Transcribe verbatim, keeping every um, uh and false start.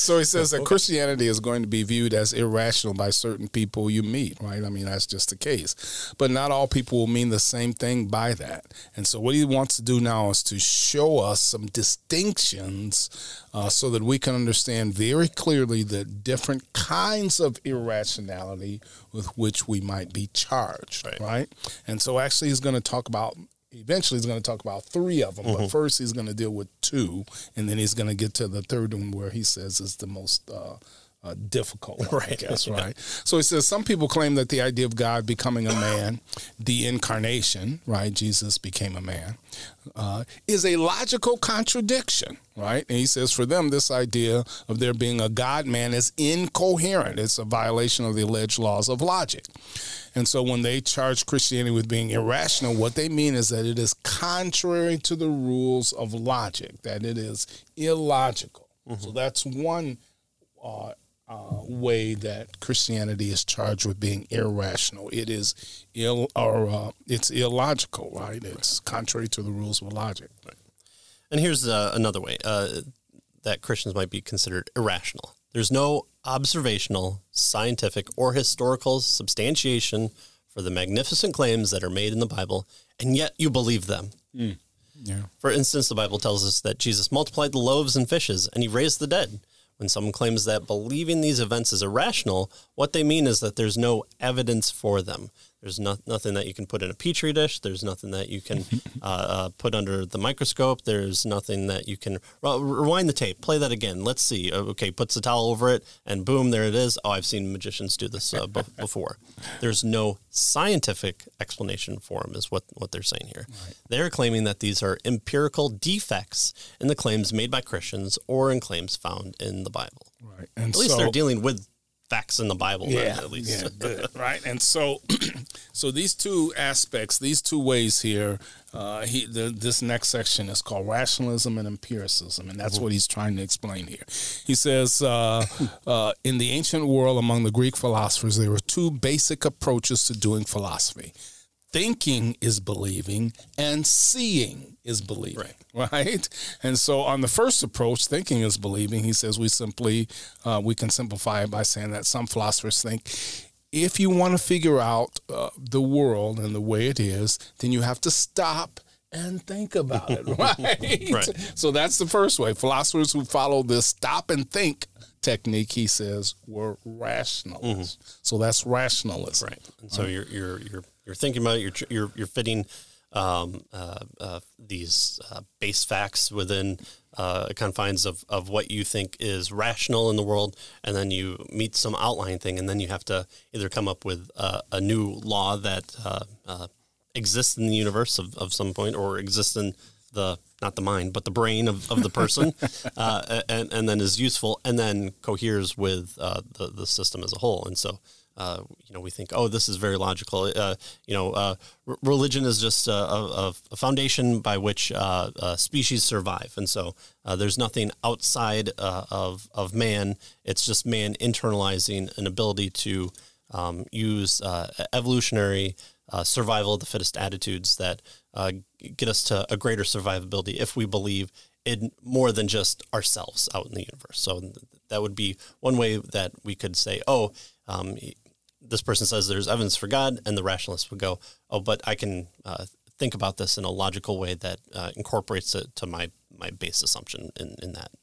So he says that Okay. Christianity is going to be viewed as irrational by certain people you meet, right? I mean, that's just the case. But not all people will mean the same thing by that. And so what he wants to do now is to show us some distinctions uh, so that we can understand very clearly the different kinds of irrationality with which we might be charged, right? right? And so actually he's going to talk about Eventually, he's going to talk about three of them, mm-hmm. but first he's going to deal with two, and then he's going to get to the third one where he says is the most uh, uh, difficult one, right. I guess, right? So he says some people claim that the idea of God becoming a man, the incarnation, right, Jesus became a man, uh, is a logical contradiction, right? And he says for them, this idea of there being a God-man is incoherent. It's a violation of the alleged laws of logic. And so when they charge Christianity with being irrational, what they mean is that it is contrary to the rules of logic, that it is illogical. Mm-hmm. So that's one uh, uh, way that Christianity is charged with being irrational. It is ill or uh, it's illogical, right? It's contrary to the rules of logic. Right. And here's uh, another way uh, that Christians might be considered irrational. There's no observational, scientific, or historical substantiation for the magnificent claims that are made in the Bible, and yet you believe them. Mm. Yeah. For instance, the Bible tells us that Jesus multiplied the loaves and fishes, and he raised the dead. When someone claims that believing these events is irrational, what they mean is that there's no evidence for them. There's no, nothing that you can put in a petri dish. There's nothing that you can uh, uh, put under the microscope. There's nothing that you can well, rewind the tape. Play that again. Let's see. Okay, puts the towel over it, and boom, there it is. Oh, I've seen magicians do this uh, b- before. There's no scientific explanation for them, is what, what they're saying here. Right. They're claiming that these are empirical defects in the claims made by Christians or in claims found in the Bible. Right. And at least so, they're dealing with facts in the Bible, yeah, then, at least. Yeah, good, right? And so so these two aspects, these two ways here, uh, he the, this next section is called rationalism and empiricism, and that's mm-hmm. what he's trying to explain here. He says, uh, uh, in the ancient world among the Greek philosophers, there were two basic approaches to doing philosophy. Thinking is believing, and seeing is believing, right. right? And so on the first approach, thinking is believing, he says we simply, uh, we can simplify it by saying that some philosophers think if you want to figure out uh, the world and the way it is, then you have to stop and think about it, right? right? So that's the first way. Philosophers who follow this stop and think technique, he says, were rationalists. Mm-hmm. So that's rationalism, right? And so you're you're you're you're thinking about it. You're you're you're fitting um, uh, uh, these uh, base facts within uh, confines of, of what you think is rational in the world, and then you meet some outline thing, and then you have to either come up with uh, a new law that uh, uh, exists in the universe of, of some point, or exists in the not the mind, but the brain of, of the person, uh, and and then is useful, and then coheres with uh, the the system as a whole. And so, uh, you know, we think, oh, this is very logical. Uh, you know, uh, r- religion is just a, a, a foundation by which uh, uh, species survive, and so uh, there's nothing outside uh, of of man. It's just man internalizing an ability to um, use uh, evolutionary uh, survival of the fittest attitudes that Uh, get us to a greater survivability if we believe in more than just ourselves out in the universe. So that would be one way that we could say, oh, um, this person says there's evidence for God, and the rationalist would go, oh, but I can uh, think about this in a logical way that uh, incorporates it to my, my base assumption in, in that